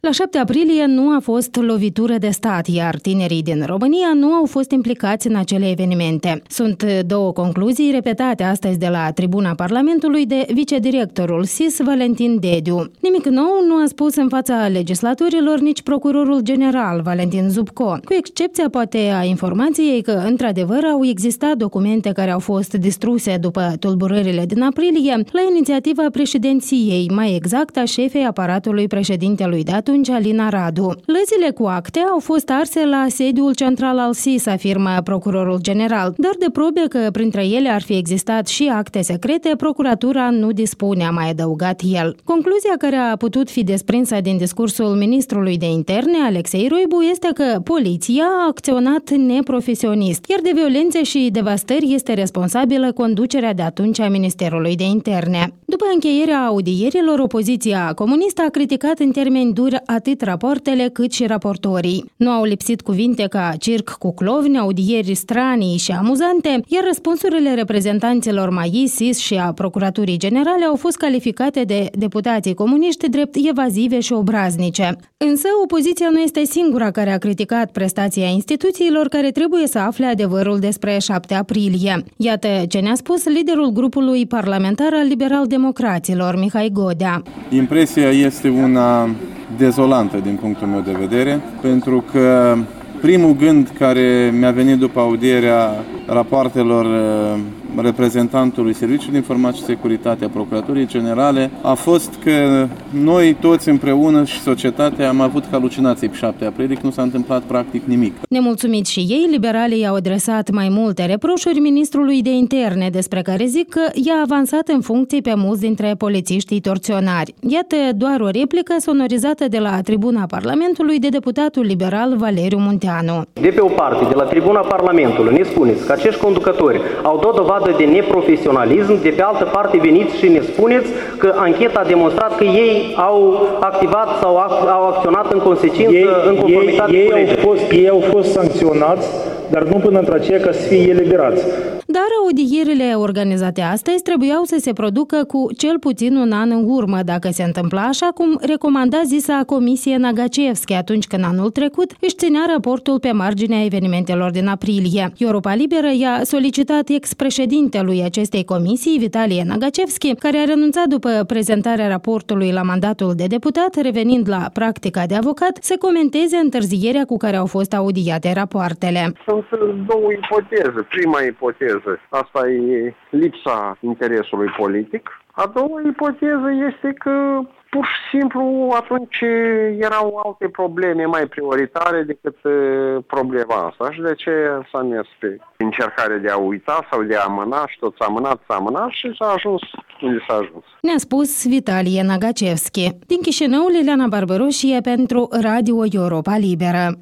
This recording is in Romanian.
La 7 aprilie nu a fost lovitură de stat, iar tinerii din România nu au fost implicați în acele evenimente. Sunt două concluzii repetate astăzi de la tribuna Parlamentului de vicedirectorul SIS Valentin Dediu. Nimic nou nu a spus în fața legislatorilor nici procurorul general Valentin Zubco, cu excepția poate a informației că, într-adevăr, au existat documente care au fost distruse după tulburările din aprilie la inițiativa președinției, mai exact a șefei aparatului președintelui de atunci, Alina Radu. Lăzile cu acte au fost arse la sediul central al SIS, afirmă procurorul general, dar de probe că printre ele ar fi existat și acte secrete, procuratura nu dispune, a mai adăugat el. Concluzia care a putut fi desprinsă din discursul ministrului de interne, Alexei Roibu, este că poliția a acționat neprofesionist, iar de violențe și devastări este responsabilă conducerea de atunci a Ministerului de Interne. După încheierea audierilor, opoziția comunistă a criticat în termeni duri atât rapoartele cât și raportorii. Nu au lipsit cuvinte ca circ cu clovni, audieri stranii și amuzante, iar răspunsurile reprezentanților MAI, SIS și a Procuraturii Generale au fost calificate de deputații comuniști drept evazive și obraznice. Însă, opoziția nu este singura care a criticat prestația instituțiilor care trebuie să afle adevărul despre 7 aprilie. Iată ce ne-a spus liderul grupului parlamentar al liberal-democraților, Mihai Godea. Impresia este una dezolantă din punctul meu de vedere, pentru că primul gând care mi-a venit după audierea rapoartelor reprezentantului Serviciului de Informații și Securitate a Procuraturii Generale a fost că noi toți împreună și societatea am avut halucinații pe 7 aprilie, că nu s-a întâmplat practic nimic. Nemulțumiți și ei, liberalii au adresat mai multe reproșuri ministrului de interne, despre care zic că i-a avansat în funcții pe mulți dintre polițiștii torționari. Iată doar o replică sonorizată de la tribuna Parlamentului de deputatul liberal Valeriu Munteanu. De pe o parte, de la tribuna Parlamentului, ne spuneți că acești conducători au dat dovadă de neprofesionalism, de pe altă parte veniți și ne spuneți că ancheta a demonstrat că ei au activat sau au acționat în consecință, în conformitate cu legea. Ei au fost sancționați, dar nu până într-aceea ca să fie eliberați. Dar audierile organizate astăzi trebuiau să se producă cu cel puțin un an în urmă, dacă se întâmpla așa cum recomanda zisa Comisie Nagacevski atunci când anul trecut își ținea raportul pe marginea evenimentelor din aprilie. Europa Liberă i-a solicitat ex-președintelui acestei comisii, Vitalie Nagacevski, care a renunțat după prezentarea raportului la mandatul de deputat, revenind la practica de avocat, să comenteze întârzierea cu care au fost audiate rapoartele. Sunt două ipoteze. Prima ipoteză, asta e lipsa interesului politic. A doua ipoteză este că pur și simplu atunci erau alte probleme mai prioritare decât problema asta și de ce s-a mers pe încercare de a uita sau de a amâna și tot s-a amânat și s-a ajuns unde s-a ajuns. Ne-a spus Vitalie Nagacevski. Din Chișinău, Liliana Barbaroșie pentru Radio Europa Liberă.